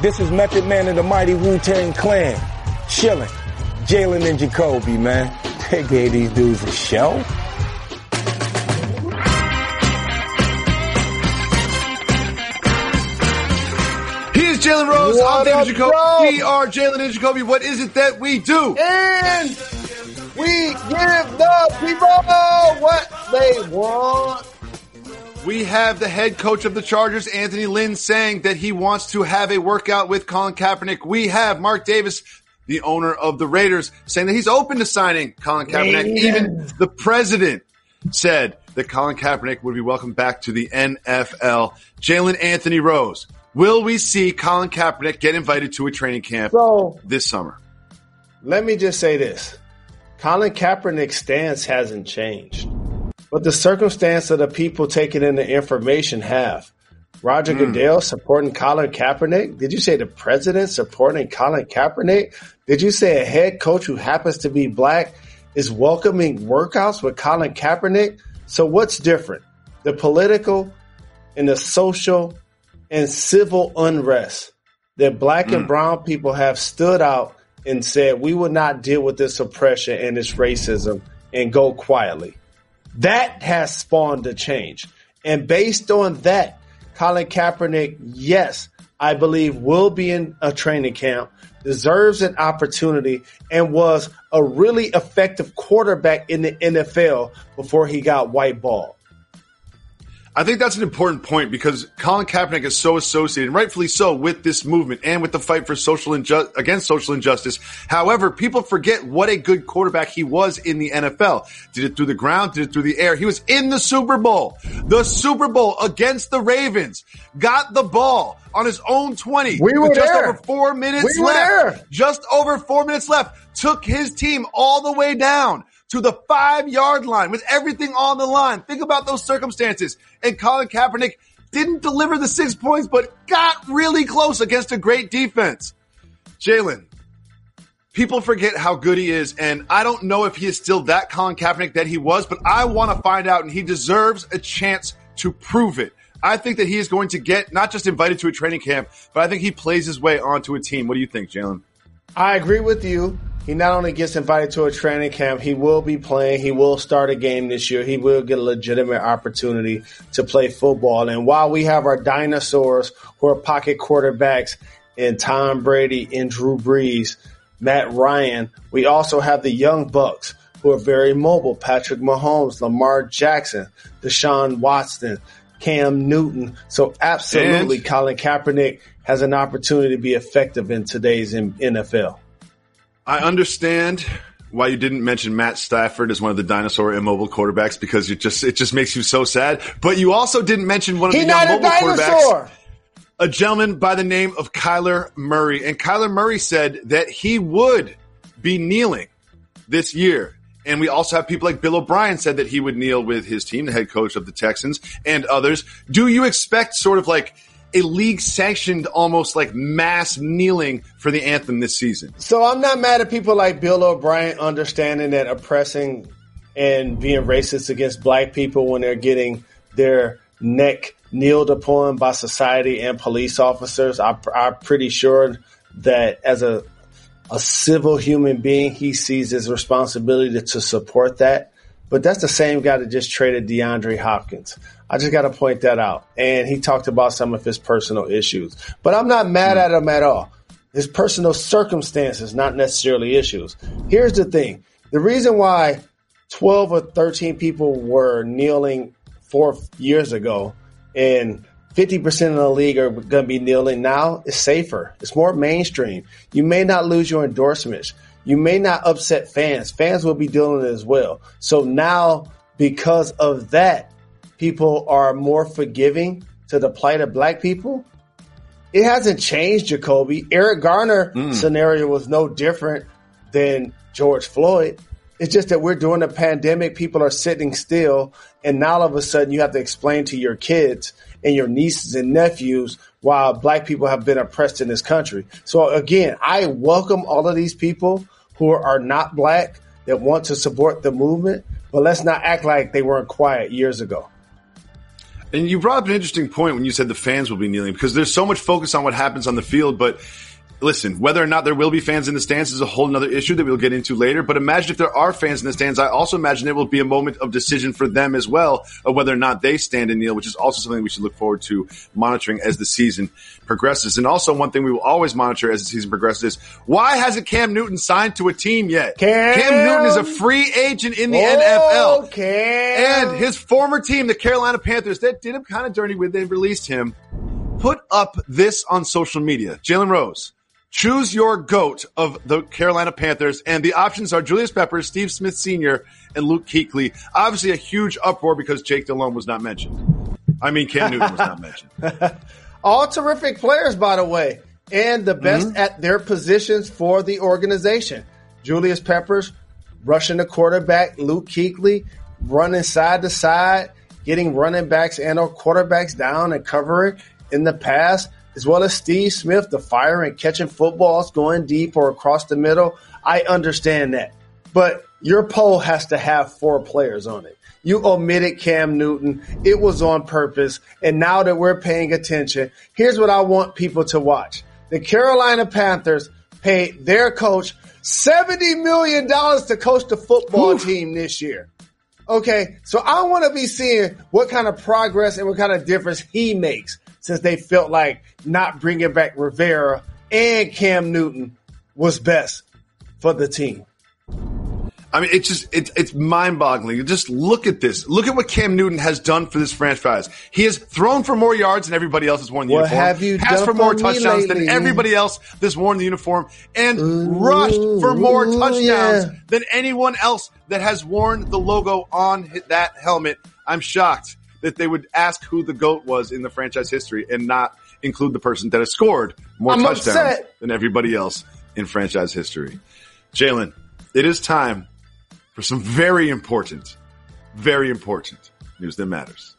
This is Method Man of the Mighty Wu-Tang Clan. Chillin'. Jalen and Jacoby, man. They gave these dudes a show. He is Jalen Rose. I'm David Jacoby. We are Jalen and Jacoby. What is it that we do? And we give the people what they want. We have the head coach of the Chargers, Anthony Lynn, saying that he wants to have a workout with Colin Kaepernick. We have Mark Davis, the owner of the Raiders, saying that he's open to signing Colin Kaepernick. Even the president said that Colin Kaepernick would be welcomed back to the NFL. Jalen Anthony Rose, will we see Colin Kaepernick get invited to a training camp this summer? Let me just say this. Colin Kaepernick's stance hasn't changed. But the circumstance of the people taking in the information have. Roger Goodell supporting Colin Kaepernick? Did you say the president supporting Colin Kaepernick? Did you say a head coach who happens to be black is welcoming workouts with Colin Kaepernick? So what's different? The political and the social and civil unrest that black and brown people have stood out and said, we will not deal with this oppression and this racism and go quietly. That has spawned a change. And based on that, Colin Kaepernick, yes, I believe will be in a training camp, deserves an opportunity, and was a really effective quarterback in the NFL before he got whiteballed. I think that's an important point because Colin Kaepernick is so associated, and rightfully so, with this movement and with the fight for against social injustice. However, people forget what a good quarterback he was in the NFL. Did it through the ground, did it through the air. He was in the Super Bowl against the Ravens, got the ball on his own 20 with just over 4 minutes left. Just over 4 minutes left. Took his team all the way down to the 5-yard line with everything on the line. Think about those circumstances. And Colin Kaepernick didn't deliver the 6 points, but got really close against a great defense. Jalen, people forget how good he is, and I don't know if he is still that Colin Kaepernick that he was, but I want to find out, and he deserves a chance to prove it. I think that he is going to get not just invited to a training camp, but I think he plays his way onto a team. What do you think, Jalen? I agree with you. He not only gets invited to a training camp, he will be playing. He will start a game this year. He will get a legitimate opportunity to play football. And while we have our dinosaurs who are pocket quarterbacks in Tom Brady and Drew Brees, Matt Ryan, we also have the young bucks who are very mobile. Patrick Mahomes, Lamar Jackson, Deshaun Watson, Cam Newton. So absolutely, Colin Kaepernick has an opportunity to be effective in today's NFL. I understand why you didn't mention Matt Stafford as one of the dinosaur immobile quarterbacks because it just makes you so sad. But you also didn't mention one of the young mobile quarterbacks, a gentleman by the name of Kyler Murray. And Kyler Murray said that he would be kneeling this year. And we also have people like Bill O'Brien said that he would kneel with his team, the head coach of the Texans and others. Do you expect sort of like a league-sanctioned almost like mass kneeling for the anthem this season? So I'm not mad at people like Bill O'Brien understanding that oppressing and being racist against black people when they're getting their neck kneeled upon by society and police officers. I'm pretty sure that as a civil human being, he sees his responsibility to support that. But that's the same guy that just traded DeAndre Hopkins. I just got to point that out. And he talked about some of his personal issues. But I'm not mad at him at all. His personal circumstances, not necessarily issues. Here's the thing. The reason why 12 or 13 people were kneeling 4 years ago and 50% of the league are going to be kneeling now is safer. It's more mainstream. You may not lose your endorsements. You may not upset fans. Fans will be dealing as well. So now, because of that, people are more forgiving to the plight of black people. It hasn't changed, Jacoby. Eric Garner scenario was no different than George Floyd. It's just that we're doing a pandemic. People are sitting still. And now all of a sudden you have to explain to your kids and your nieces and nephews why black people have been oppressed in this country. So again, I welcome all of these people who are not black that want to support the movement, but let's not act like they weren't quiet years ago. And you brought up an interesting point when you said the fans will be kneeling, because there's so much focus on what happens on the field. But listen, whether or not there will be fans in the stands is a whole nother issue that we'll get into later. But imagine if there are fans in the stands. I also imagine it will be a moment of decision for them as well, of whether or not they stand and kneel, which is also something we should look forward to monitoring as the season progresses. And also one thing we will always monitor as the season progresses is, why hasn't Cam Newton signed to a team yet? Cam Newton is a free agent in the NFL. And his former team, the Carolina Panthers, that did him kind of dirty when they released him, put up this on social media. Jalen Rose, choose your GOAT of the Carolina Panthers, and the options are Julius Peppers, Steve Smith Sr., and Luke Kuechly. Obviously a huge uproar because Jake Delhomme was not mentioned. Cam Newton was not mentioned. All terrific players, by the way, and the best at their positions for the organization. Julius Peppers, rushing the quarterback. Luke Kuechly, running side to side, getting running backs and or quarterbacks down and covering in the pass, as well as Steve Smith, the fire and catching footballs, going deep or across the middle. I understand that. But your poll has to have 4 players on it. You omitted Cam Newton. It was on purpose. And now that we're paying attention, here's what I want people to watch. The Carolina Panthers paid their coach $70 million to coach the football team this year. Okay, so I want to be seeing what kind of progress and what kind of difference he makes, since they felt like not bringing back Rivera and Cam Newton was best for the team. It's mind-boggling. Just look at this. Look at what Cam Newton has done for this franchise. He has thrown for more yards than everybody else has worn the uniform. Have you passed for more touchdowns than everybody else that's worn the uniform, and rushed for more touchdowns than anyone else that has worn the logo on that helmet. I'm shocked that they would ask who the GOAT was in the franchise history and not include the person that has scored more touchdowns than everybody else in franchise history. Jalen, it is time for some very important news that matters.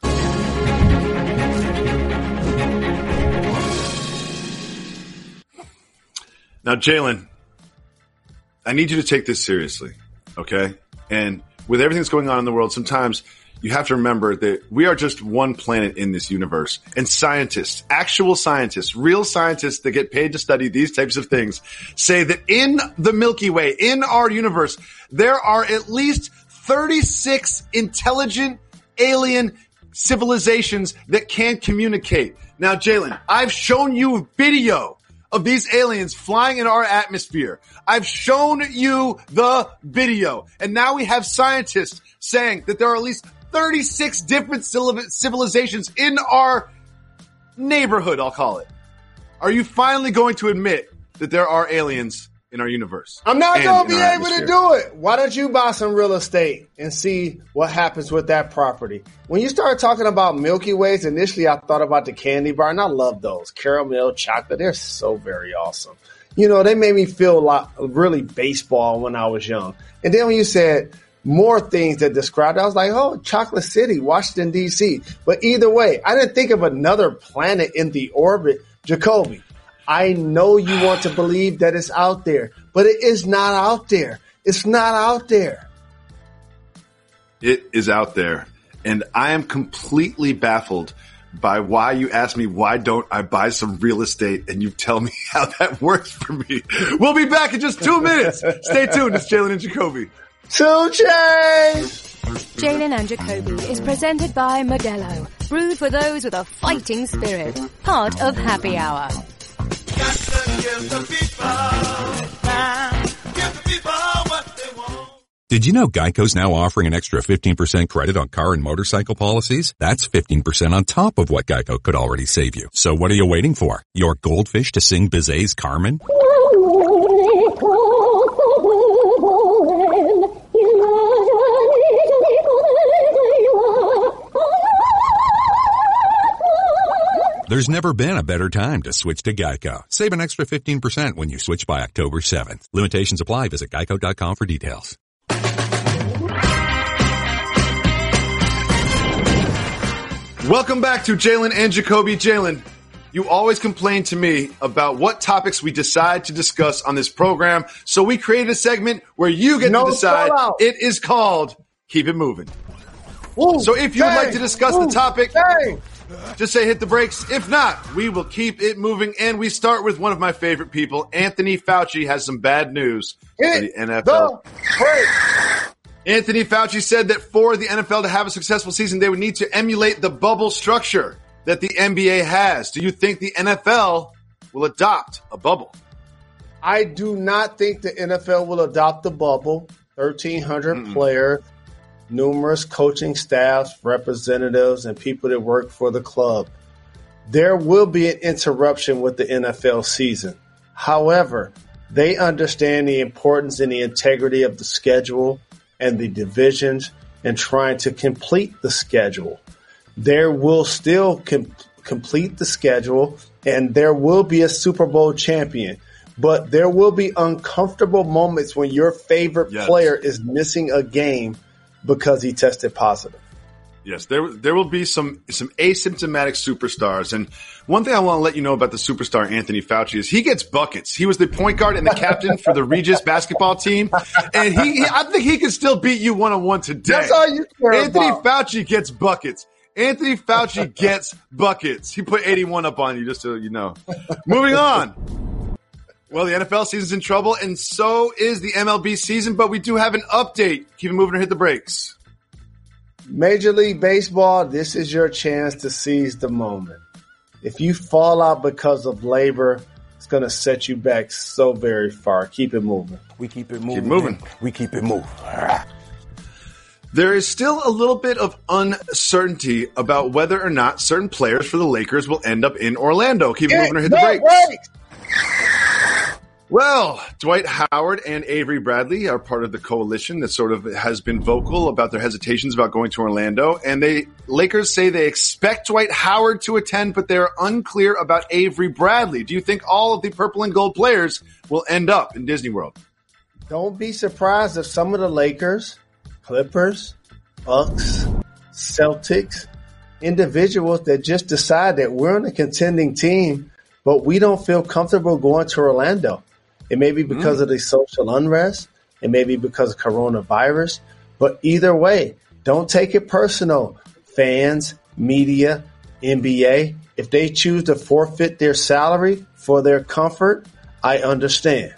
Now, Jalen, I need you to take this seriously, okay? And with everything that's going on in the world, sometimes you have to remember that we are just one planet in this universe. And scientists, actual scientists, real scientists that get paid to study these types of things, say that in the Milky Way, in our universe, there are at least 36 intelligent alien civilizations that can communicate. Now, Jalen, I've shown you video of these aliens flying in our atmosphere. I've shown you the video. And now we have scientists saying that there are at least 36 different civilizations in our neighborhood, I'll call it. Are you finally going to admit that there are aliens in our universe? I'm not going to be able to do it. Why don't you buy some real estate and see what happens with that property? When you start talking about Milky Ways, initially I thought about the candy bar, and I love those. Caramel, chocolate, they're so very awesome. You know, they made me feel really baseball when I was young. And then when you said more things that described it, I was like, oh, Chocolate City, Washington, D.C. But either way, I didn't think of another planet in the orbit. Jacoby, I know you want to believe that it's out there, but it is not out there. It's not out there. It is out there. And I am completely baffled by why you ask me, why don't I buy some real estate? And you tell me how that works for me. We'll be back in just 2 minutes. Stay tuned. It's Jalen and Jacoby. Jalen and Jacoby is presented by Modelo, brewed for those with a fighting spirit. Part of Happy Hour. Did you know Geico's now offering an extra 15% credit on car and motorcycle policies? That's 15% on top of what Geico could already save you. So what are you waiting for? Your goldfish to sing Bizet's Carmen? There's never been a better time to switch to Geico. Save an extra 15% when you switch by October 7th. Limitations apply. Visit geico.com for details. Welcome back to Jalen and Jacoby. Jalen, you always complain to me about what topics we decide to discuss on this program, so we created a segment where you get to decide. It is called Keep It Moving. So if you would like to discuss the topic, just say hit the brakes. If not, we will keep it moving. And we start with one of my favorite people. Anthony Fauci has some bad news for the NFL. Anthony Fauci said that for the NFL to have a successful season, they would need to emulate the bubble structure that the NBA has. Do you think the NFL will adopt a bubble? I do not think the NFL will adopt the bubble. 1,300 players, numerous coaching staffs, representatives, and people that work for the club. There will be an interruption with the NFL season. However, they understand the importance and the integrity of the schedule and the divisions and trying to complete the schedule. There will still complete the schedule, and there will be a Super Bowl champion. But there will be uncomfortable moments when your favorite player is missing a game because he tested positive. Yes, there will be some asymptomatic superstars. And one thing I want to let you know about the superstar Anthony Fauci is he gets buckets. He was the point guard and the captain for the Regis basketball team. And I think he can still beat you one-on-one today. That's all you care Anthony about. Fauci gets buckets. Anthony Fauci gets buckets. He put 81 up on you, just so you know. Moving on. Well, the NFL season's in trouble, and so is the MLB season, but we do have an update. Keep it moving or hit the brakes. Major League Baseball, this is your chance to seize the moment. If you fall out because of labor, it's going to set you back so very far. Keep it moving. We keep it moving. Keep moving. Man. We keep it moving. There is still a little bit of uncertainty about whether or not certain players for the Lakers will end up in Orlando. Keep it moving or hit the brakes. Well, Dwight Howard and Avery Bradley are part of the coalition that sort of has been vocal about their hesitations about going to Orlando. And Lakers say they expect Dwight Howard to attend, but they're unclear about Avery Bradley. Do you think all of the purple and gold players will end up in Disney World? Don't be surprised if some of the Lakers, Clippers, Bucks, Celtics, individuals that just decide that we're on a contending team, but we don't feel comfortable going to Orlando. It may be because of the social unrest. It may be because of coronavirus. But either way, don't take it personal. Fans, media, NBA, if they choose to forfeit their salary for their comfort, I understand.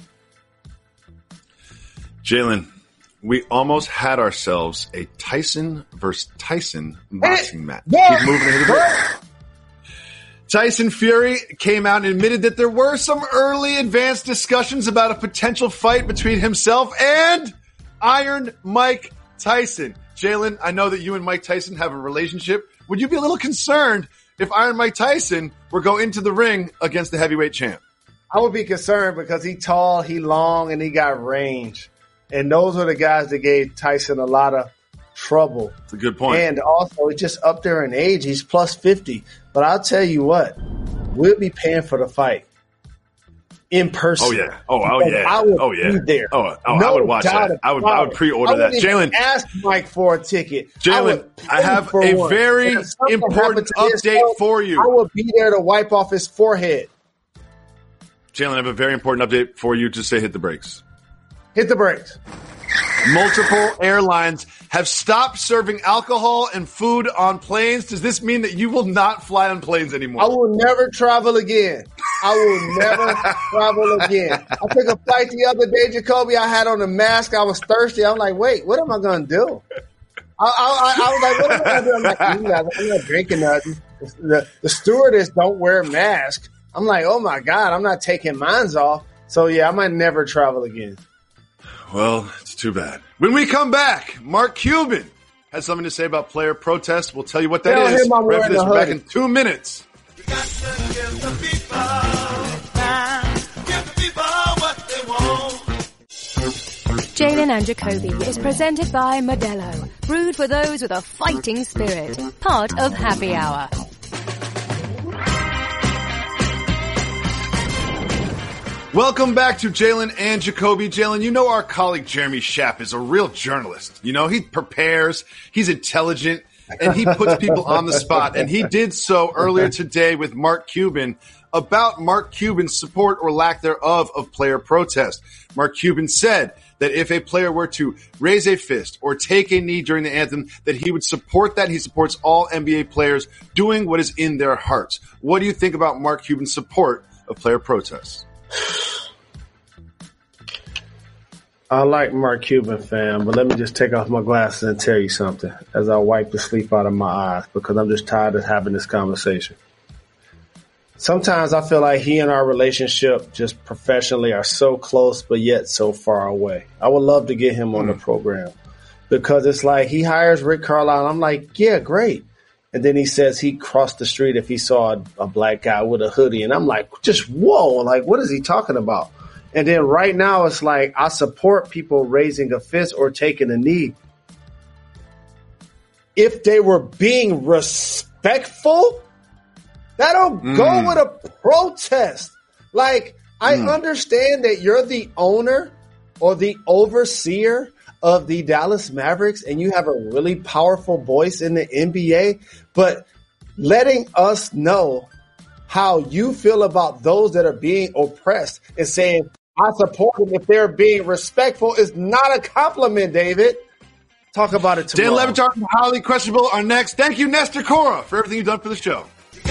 Jalen, we almost had ourselves a Tyson versus Tyson boxing match. Keep moving ahead of the Tyson Fury came out and admitted that there were some early advanced discussions about a potential fight between himself and Iron Mike Tyson. Jalen, I know that you and Mike Tyson have a relationship. Would you be a little concerned if Iron Mike Tyson were go into the ring against the heavyweight champ? I would be concerned because he's tall, he long, and he got range. And those are the guys that gave Tyson a lot of trouble. That's a good point. And also, he's just up there in age. He's plus 50. But I'll tell you what, we'll be paying for the fight in person. Oh, yeah. Oh, yeah. I would be there. No, I would watch that. I would pre-order that. Jalen, ask Mike for a ticket. Jalen, I have a very important update for you. I will be there to wipe off his forehead. Jalen, I have a very important update for you. Just say hit the brakes. Hit the brakes. Multiple airlines have stopped serving alcohol and food on planes. Does this mean that you will not fly on planes anymore? I will never travel again. I will never travel again. I took a flight the other day, Jacoby. I had on a mask. I was thirsty. I'm like, wait, what am I going to do? I was like, what am I going to do? I'm like, I'm not drinking nothing. The stewardess don't wear a mask. I'm like, oh, my God, I'm not taking mine off. So, yeah, I might never travel again. Well, it's too bad. When we come back, Mark Cuban has something to say about player protests. We'll tell you what that is. Right for this. We're back in 2 minutes. Jalen and Jacoby is presented by Modelo, brewed for those with a fighting spirit, part of Happy Hour. Welcome back to Jalen and Jacoby. Jalen, you know our colleague Jeremy Schaap is a real journalist. You know, he prepares, he's intelligent, and he puts people on the spot. And he did so earlier today with Mark Cuban about Mark Cuban's support or lack thereof of player protest. Mark Cuban said that if a player were to raise a fist or take a knee during the anthem, that he would support that. He supports all NBA players doing what is in their hearts. What do you think about Mark Cuban's support of player protests? I like Mark Cuban, fam, but let me just take off my glasses and tell you something as I wipe the sleep out of my eyes because I'm just tired of having this conversation. Sometimes I feel like he and our relationship just professionally are so close, but yet so far away. I would love to get him on the program because it's like he hires Rick Carlisle. And I'm like, yeah, great. And then he says he crossed the street if he saw a black guy with a hoodie. And I'm like, just whoa, like, what is he talking about? And then right now it's like I support people raising a fist or taking a knee if they were being respectful. That'll go with a protest. Like, I understand that you're the owner or the overseer of the Dallas Mavericks and you have a really powerful voice in the NBA, but letting us know how you feel about those that are being oppressed and saying, I support them if they're being respectful is not a compliment, David. Talk about it tomorrow. Dan Le Batard from Highly Questionable are next. Thank you, Nestor Cora, for everything you've done for the show.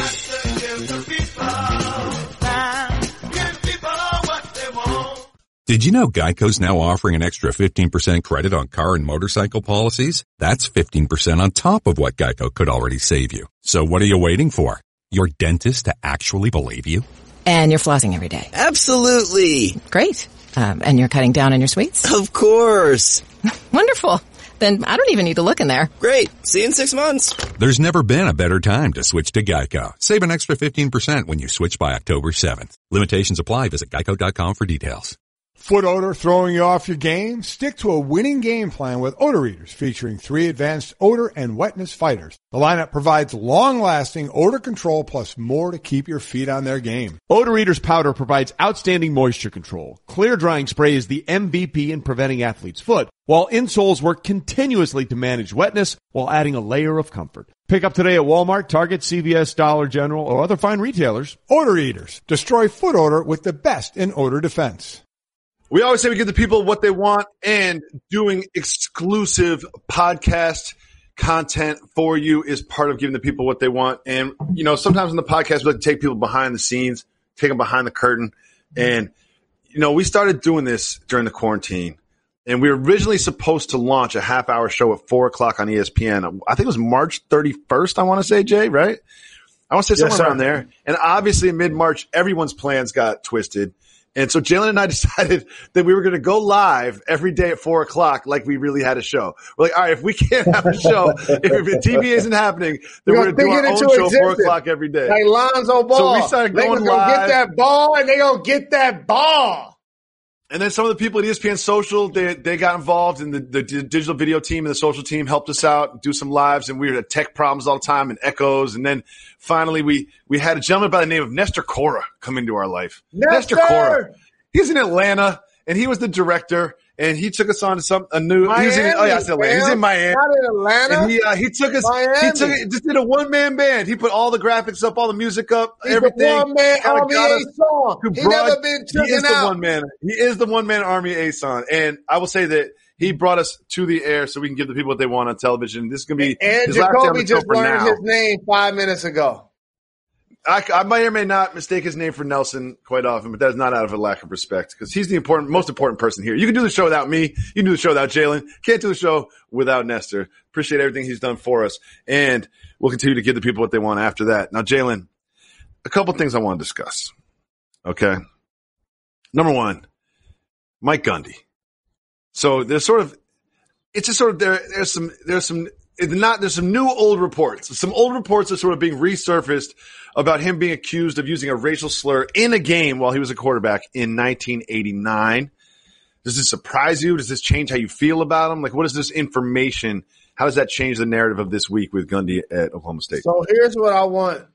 Did you know Geico's now offering an extra 15% credit on car and motorcycle policies? That's 15% on top of what Geico could already save you. So what are you waiting for? Your dentist to actually believe you? And you're flossing every day. Absolutely. Great. And you're cutting down on your sweets? Of course. Wonderful. Then I don't even need to look in there. Great. See you in 6 months. There's never been a better time to switch to Geico. Save an extra 15% when you switch by October 7th. Limitations apply. Visit geico.com for details. Foot odor throwing you off your game? Stick to a winning game plan with Odor Eaters, featuring 3 advanced odor and wetness fighters. The lineup provides long-lasting odor control plus more to keep your feet on their game. Odor Eaters powder provides outstanding moisture control. Clear drying spray is the MVP in preventing athlete's foot, while insoles work continuously to manage wetness while adding a layer of comfort. Pick up today at Walmart, Target, CVS, Dollar General, or other fine retailers. Odor Eaters. Destroy foot odor with the best in odor defense. We always say we give the people what they want, and doing exclusive podcast content for you is part of giving the people what they want. And, you know, sometimes in the podcast, we like to take people behind the scenes, take them behind the curtain. And, you know, we started doing this during the quarantine, and we were originally supposed to launch a half-hour show at 4 o'clock on ESPN. I think it was March 31st, I want to say, Jay, right? I want to say somewhere around there. And obviously in mid-March, everyone's plans got twisted. And so Jalen and I decided that we were going to go live every day at 4 o'clock like we really had a show. We're like, all right, if we can't have a show, if TV isn't happening, then we're going to do our own show 4 o'clock every day. Like Lonzo Ball. So we started going live. They going to get that ball, and they going to get that ball. And then some of the people at ESPN Social, they got involved, and the digital video team and the social team helped us out, do some lives, and we had tech problems all the time and echoes. And then finally we had a gentleman by the name of Nestor Cora come into our life. Nestor Cora. He's in Atlanta, and he was the director, and he took us on to Miami, he's in Miami. Not in Atlanta. And he took us, just did a one-man band. He put all the graphics up, all the music up, He's everything. The one-man Army A-Son. He never been taken out. He is the one-man Army A-Son. And I will say that he brought us to the air so we can give the people what they want on television. This is going to be and his last day on the show just for learned now. his name 5 minutes ago. I may or may not mistake his name for Nelson quite often, but that's not out of a lack of respect because he's the most important person here. You can do the show without me. You can do the show without Jalen. Can't do the show without Nestor. Appreciate everything he's done for us. And we'll continue to give the people what they want after that. Now, Jalen, a couple things I want to discuss. Okay. Number one, Mike Gundy. So there's some new old reports. Some old reports are sort of being resurfaced about him being accused of using a racial slur in a game while he was a quarterback in 1989. Does this surprise you? Does this change how you feel about him? Like, what is this information? How does that change the narrative of this week with Gundy at Oklahoma State? So here's what I want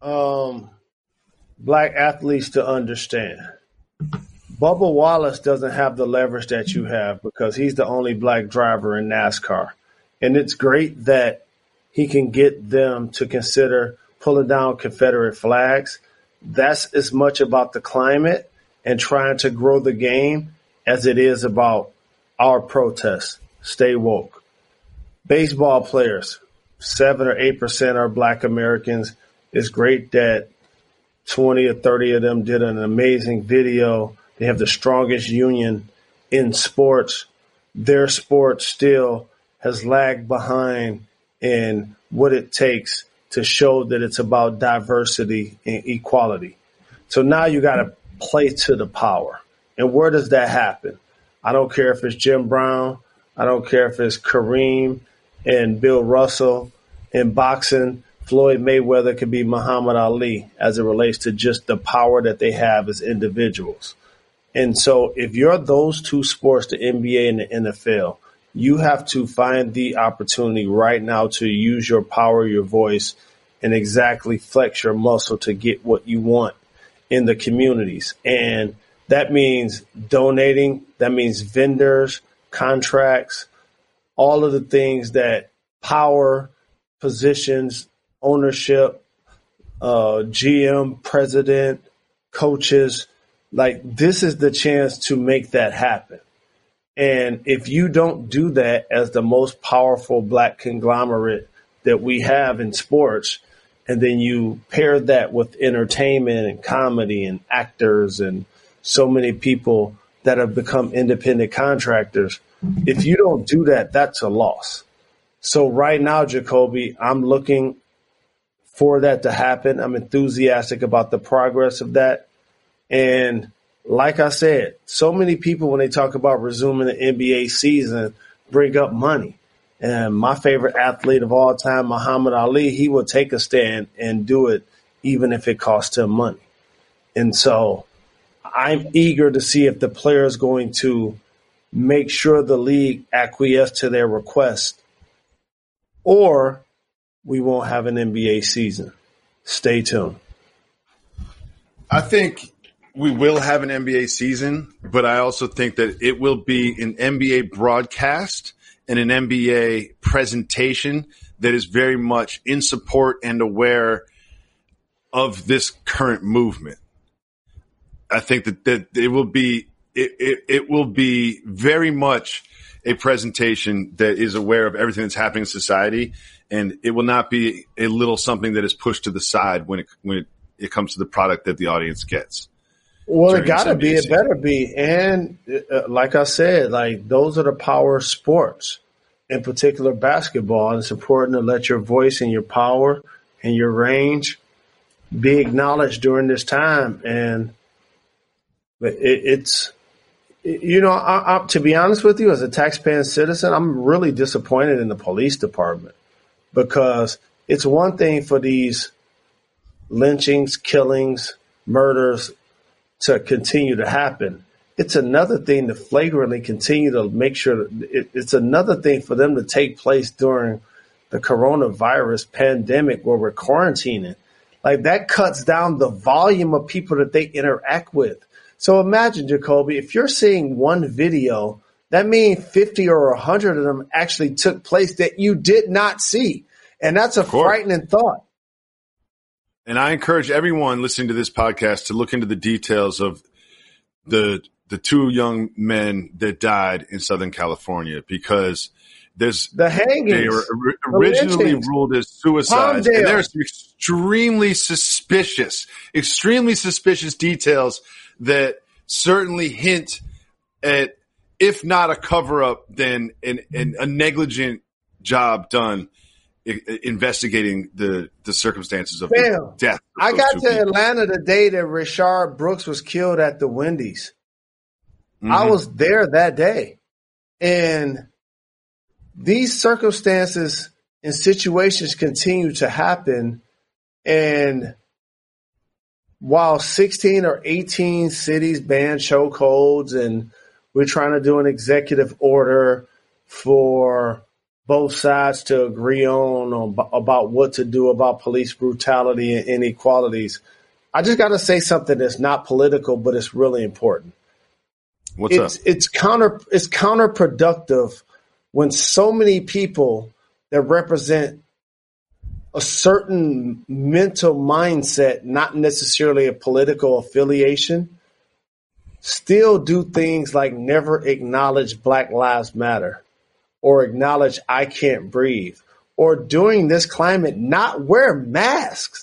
black athletes to understand. Bubba Wallace doesn't have the leverage that you have because he's the only black driver in NASCAR. And it's great that he can get them to consider pulling down Confederate flags. that's as much about the climate and trying to grow the game as it is about our protests. Stay woke. Baseball players, 7 or 8% are Black Americans. It's great that 20 or 30 of them did an amazing video. They have the strongest union in sports. Their sport still has lagged behind in what it takes to show that it's about diversity and equality. So now you got to play to the power. And where does that happen? I don't care if it's Jim Brown. I don't care if it's Kareem and Bill Russell. In boxing, Floyd Mayweather could be Muhammad Ali as it relates to just the power that they have as individuals. And so if you're those two sports, the NBA and the NFL, you have to find the opportunity right now to use your power, your voice, and exactly flex your muscle to get what you want in the communities. And that means donating. That means vendors, contracts, all of the things that power, positions, ownership, GM, president, coaches, like this is the chance to make that happen. And if you don't do that as the most powerful Black conglomerate that we have in sports, and then you pair that with entertainment and comedy and actors and so many people that have become independent contractors, if you don't do that, that's a loss. So right now, Jacoby, I'm looking for that to happen. I'm enthusiastic about the progress of that. And like I said, so many people, when they talk about resuming the NBA season, bring up money. And my favorite athlete of all time, Muhammad Ali, he will take a stand and do it even if it costs him money. And so I'm eager to see if the player is going to make sure the league acquiesce to their request, or we won't have an NBA season. Stay tuned. I think we will have an NBA season, but I also think that it will be an NBA broadcast and an NBA presentation that is very much in support and aware of this current movement. I think that it will be it will be very much a presentation that is aware of everything that's happening in society, and it will not be a little something that is pushed to the side when it comes to the product that the audience gets. Well, it got to be. It better be. And like I said, like those are the power sports, in particular basketball. And it's important to let your voice and your power and your range be acknowledged during this time. And it's, you know, to be honest with you, as a taxpaying citizen, I'm really disappointed in the police department, because it's one thing for these lynchings, killings, murders to continue to happen. It's another thing to flagrantly continue to make sure it's another thing for them to take place during the coronavirus pandemic where we're quarantining. Like that cuts down the volume of people that they interact with. So imagine, Jacoby, if you're seeing one video, that means 50 or 100 of them actually took place that you did not see. And that's a frightening thought. And I encourage everyone listening to this podcast to look into the details of the two young men that died in Southern California, because there's the hangings. They were originally ruled as suicides, and there's some extremely suspicious details that certainly hint at, if not a cover-up, then a negligent job done investigating the circumstances of the death. I got to Atlanta the day that Rayshard Brooks was killed at the Wendy's. Mm-hmm. I was there that day. And these circumstances and situations continue to happen. And while 16 or 18 cities ban chokeholds, and we're trying to do an executive order for both sides to agree on about what to do about police brutality and inequalities, I just got to say something that's not political, but it's really important. What's up? It's counterproductive when so many people that represent a certain mental mindset, not necessarily a political affiliation, still do things like never acknowledge Black Lives Matter or acknowledge I can't breathe, or during this climate, not wear masks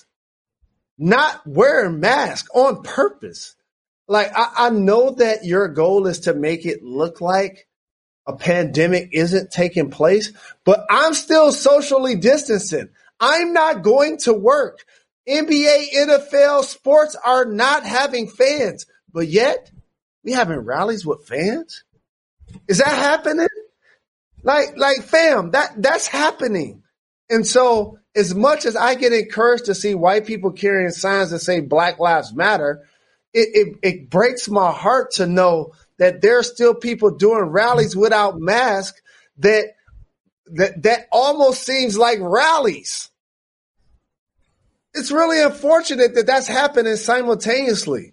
on purpose. Like, I know that your goal is to make it look like a pandemic isn't taking place, but I'm still socially distancing. I'm not going to work. NBA, NFL, sports are not having fans, but yet we having rallies with fans. Is that happening? Like fam, that's happening. And so as much as I get encouraged to see white people carrying signs that say Black Lives Matter, it breaks my heart to know that there are still people doing rallies without masks that almost seems like rallies. It's really unfortunate that that's happening simultaneously.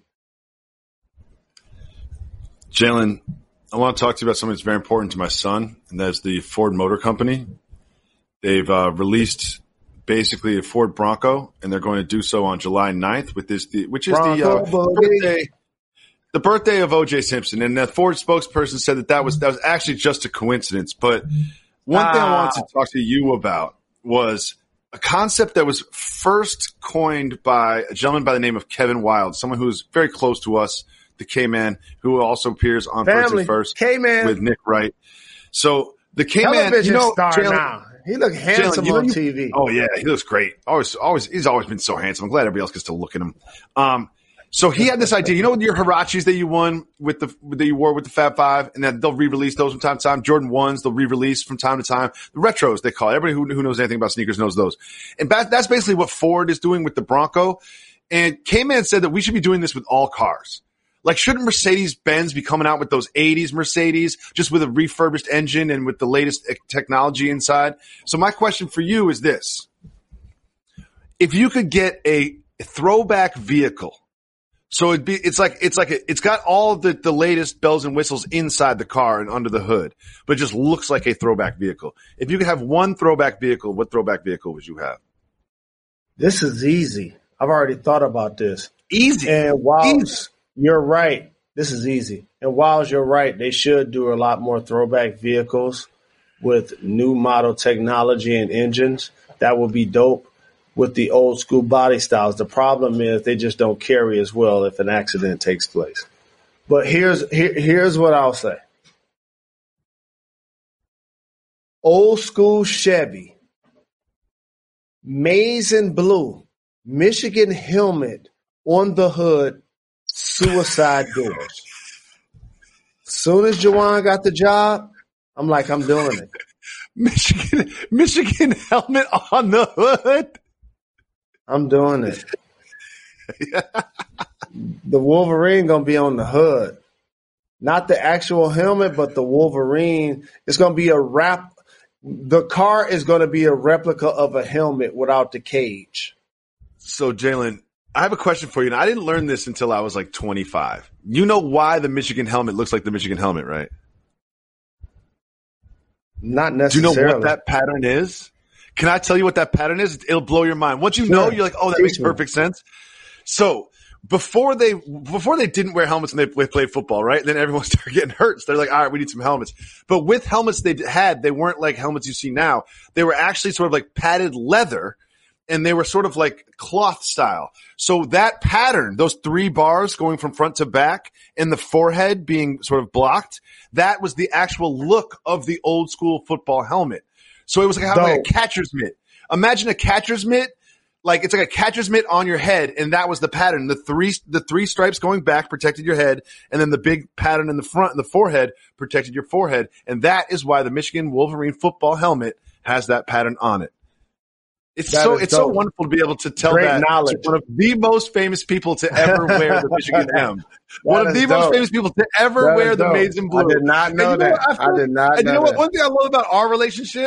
Jalen, I want to talk to you about something that's very important to my son, and that's the Ford Motor Company. They've released basically a Ford Bronco, and they're going to do so on July 9th, which is the birthday of O.J. Simpson. And the Ford spokesperson said that was actually just a coincidence. But one thing I wanted to talk to you about was a concept that was first coined by a gentleman by the name of Kevin Wilde, someone who's very close to us, the K-Man, who also appears on First K-Man with Nick Wright. So the K-Man, television star now. He looked handsome on TV. Oh yeah, he looks great. He's always been so handsome. I'm glad everybody else gets to look at him. So he had this idea. You know, your Hirachis that you won that you wore with the Fab Five, and then they'll re-release those from time to time. Jordan 1s they'll re-release from time to time. The retros they call it. Everybody who knows anything about sneakers knows those. And that's basically what Ford is doing with the Bronco. And K-Man said that we should be doing this with all cars. Like, shouldn't Mercedes-Benz be coming out with those 80s Mercedes just with a refurbished engine and with the latest technology inside? So my question for you is this. If you could get a throwback vehicle, so it's got all the latest bells and whistles inside the car and under the hood, but it just looks like a throwback vehicle. If you could have one throwback vehicle, what throwback vehicle would you have? This is easy. I've already thought about this. Easy. And you're right. This is easy. And while you're right, they should do a lot more throwback vehicles with new model technology and engines. That would be dope with the old school body styles. The problem is they just don't carry as well if an accident takes place. But here's what I'll say. Old school Chevy, maize and blue, Michigan helmet on the hood, suicide doors. Soon as Juwan got the job, I'm like, I'm doing it. Michigan helmet on the hood. I'm doing it. The Wolverine gonna be on the hood, not the actual helmet, but the Wolverine. It's gonna be the car is gonna be a replica of a helmet without the cage. So, Jalen, I have a question for you, and I didn't learn this until I was like 25. You know why the Michigan helmet looks like the Michigan helmet, right? Not necessarily. Do you know what that pattern is? Can I tell you what that pattern is? It'll blow your mind. Once you know, you're like, oh, that makes perfect sense. So before they didn't wear helmets when they played football, right? And then everyone started getting hurt. So they're like, all right, we need some helmets. But with helmets they weren't like helmets you see now. They were actually sort of like padded leather, and they were sort of like cloth style. So that pattern, those 3 bars going from front to back and the forehead being sort of blocked, that was the actual look of the old school football helmet. So it was like a catcher's mitt. Imagine a catcher's mitt, like it's like a catcher's mitt on your head, and that was the pattern. The three stripes going back protected your head, and then the big pattern in the front, the forehead, protected your forehead. And that is why the Michigan Wolverine football helmet has that pattern on it. It's so wonderful to be able to tell Great that knowledge. to one of the most famous people to ever wear the Michigan M. One of the most famous people to ever wear the maize and blue. I did not know that. I did not know that. And you know what? One thing I love about our relationship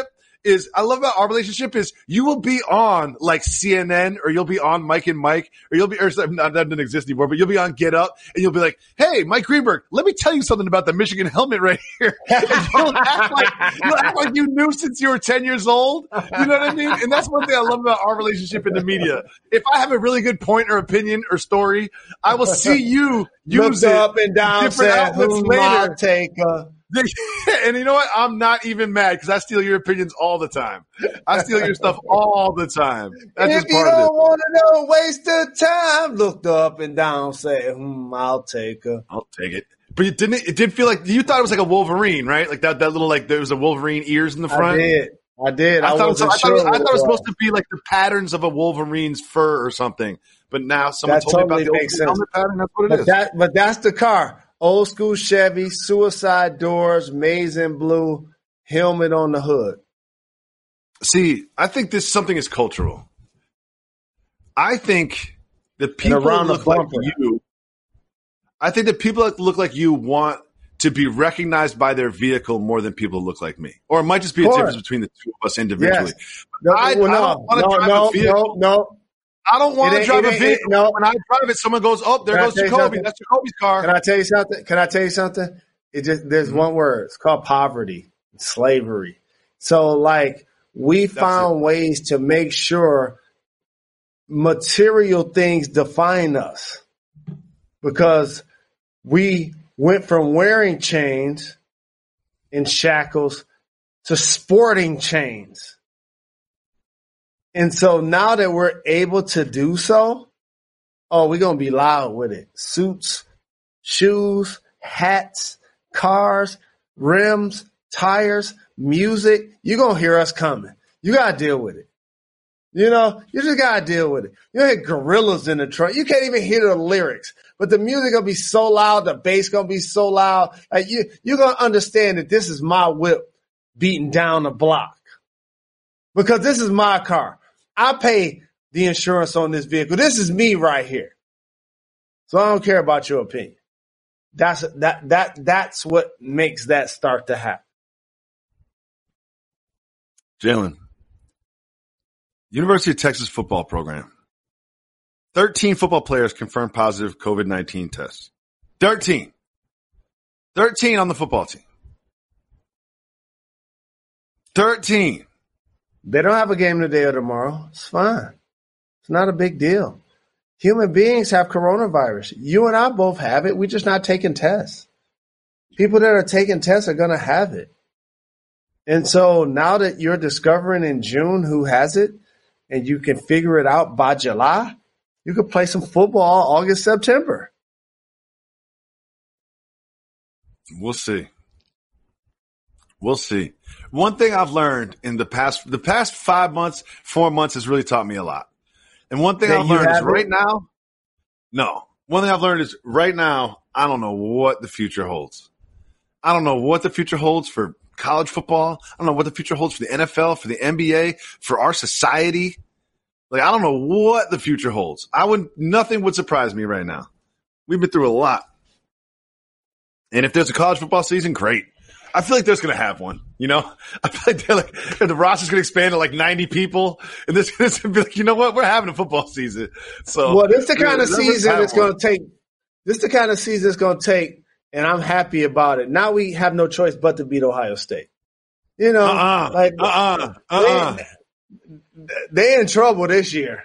is I love about our relationship is you will be on like CNN or you'll be on Mike and Mike or you'll be, or that doesn't exist anymore, but you'll be on Get Up and you'll be like, hey, Mike Greenberg, let me tell you something about the Michigan helmet right here. You'll act like you knew since you were 10 years old. You know what I mean? And that's one thing I love about our relationship in the media. If I have a really good point or opinion or story, I will see you use it up and down, different outlets later. Taker. And you know what? I'm not even mad because I steal your opinions all the time. I steal your stuff all the time. That's if just you part of it. don't want to know, waste the time. Looked up and down, say, I'll take her. I'll take it. But it did feel like you thought it was like a Wolverine, right? Like that little, like there was a Wolverine ears in the front. I did. I thought it was supposed to be like the patterns of a Wolverine's fur or something. But now someone told me about the helmet pattern. That's what it is. But that's the car. Old school Chevy, suicide doors, maize in blue, helmet on the hood. See, I think something is cultural. I think that people that look like you, I think that people that look like you want to be recognized by their vehicle more than people who look like me. Or it might just be a difference between the two of us individually. Yes. I don't want to drive a vehicle. No. I don't want to drive a vehicle. When I drive it, someone goes, oh, there goes Jacoby. That's Jacoby's car. Can I tell you something? There's one word. It's called poverty, slavery. So like we found ways to make sure material things define us because we went from wearing chains and shackles to sporting chains. And so now that we're able to do so, we're going to be loud with it. Suits, shoes, hats, cars, rims, tires, music. You're going to hear us coming. You got to deal with it. You know, you just got to deal with it. You hear gorillas in the trunk. You can't even hear the lyrics, but the music going to be so loud. The bass going to be so loud. Like you're going to understand that this is my whip beating down the block because this is my car. I pay the insurance on this vehicle. This is me right here. So I don't care about your opinion. That's what makes that start to happen. Jalen, University of Texas football program. 13 football players confirmed positive COVID-19 tests. 13. 13 on the football team. 13. They don't have a game today or tomorrow. It's fine. It's not a big deal. Human beings have coronavirus. You and I both have it. We're just not taking tests. People that are taking tests are going to have it. And so now that you're discovering in June who has it and you can figure it out by July, you could play some football August, September. We'll see. We'll see. One thing I've learned in the past 5 months, 4 months has really taught me a lot. And one thing I've learned is right now, I don't know what the future holds. I don't know what the future holds for college football. I don't know what the future holds for the NFL, for the NBA, for our society. Like, I don't know what the future holds. Nothing would surprise me right now. We've been through a lot. And if there's a college football season, great. I feel like there's going to have one, you know? I feel like the roster's going to expand to like 90 people. And this is going to be like, you know what? We're having a football season. So, well, this is the kind of season it's going to take. This is the kind of season it's going to take. And I'm happy about it. Now we have no choice but to beat Ohio State. You know, They're in trouble this year.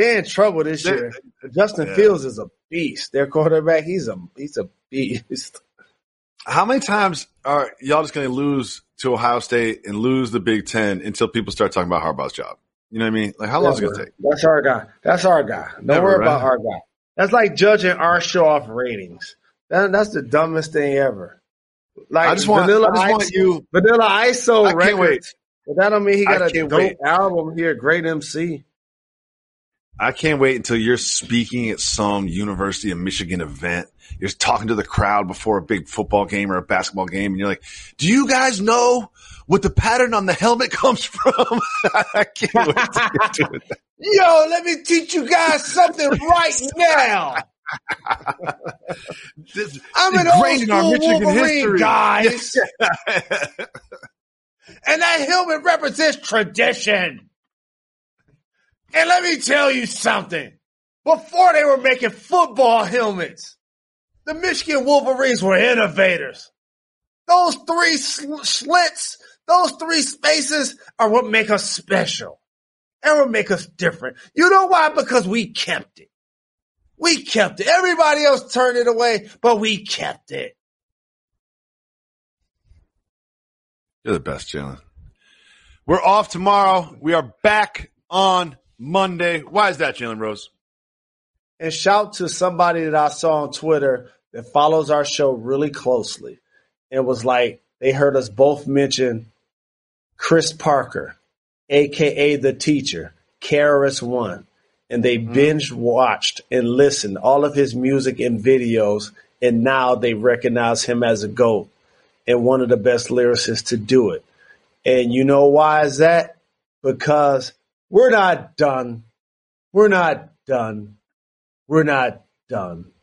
Justin Fields is a beast. Their quarterback, he's a beast. How many times are y'all just going to lose to Ohio State and lose the Big Ten until people start talking about Harbaugh's job? You know what I mean? Like, how long is it going to take? That's our guy. Don't worry about our guy. That's like judging our show off ratings. That's the dumbest thing ever. Like Vanilla ISO records. Can't wait. But that don't mean he got a dope album here, great MC. I can't wait until you're speaking at some University of Michigan event. You're talking to the crowd before a big football game or a basketball game, and you're like, do you guys know what the pattern on the helmet comes from? I can't wait to get to it. Yo, let me teach you guys something right now. I'm an old school Wolverine, guys. And that helmet represents tradition. And let me tell you something. Before they were making football helmets, the Michigan Wolverines were innovators. Those three slits, those three spaces are what make us special and what make us different. You know why? Because we kept it. We kept it. Everybody else turned it away, but we kept it. You're the best, Jalen. We're off tomorrow. We are back on Monday. Why is that, Jalen Rose? And shout to somebody that I saw on Twitter that follows our show really closely. It was like they heard us both mention Chris Parker, a.k.a. the teacher, KRS-One. And they binge watched and listened all of his music and videos, and now they recognize him as a GOAT and one of the best lyricists to do it. And you know why is that? Because we're not done. We're not done. We're not done.